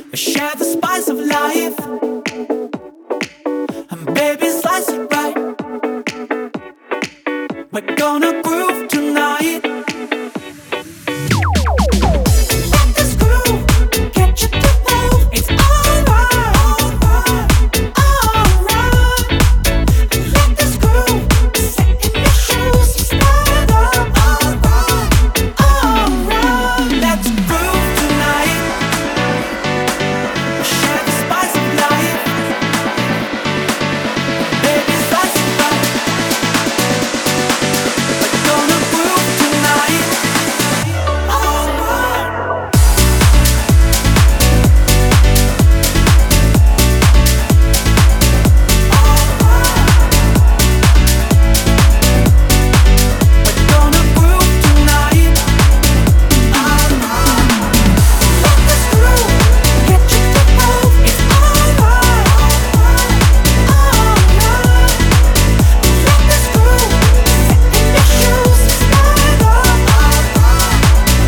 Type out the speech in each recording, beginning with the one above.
Share the spice of life, and baby slice it right. We're gonna groove tonight. Let this groove get you to move. It's alright, alright. Let this groove set in your shoes. Stand up, alright, alright. Let's groove tonight. Share the spice of life, baby slice it right. We're gonna groove tonight. Alright. We're gonna groove tonight. Let this groove get you to move. It's alright, alright. Let this groove set in your shoes. Stand up, alright.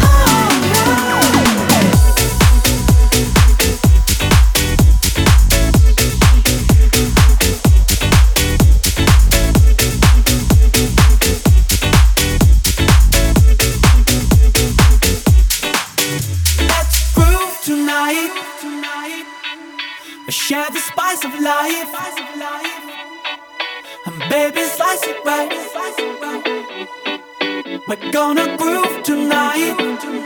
Let's groove tonight. Share the spice of life, and baby slice it right. We're gonna groove tonight.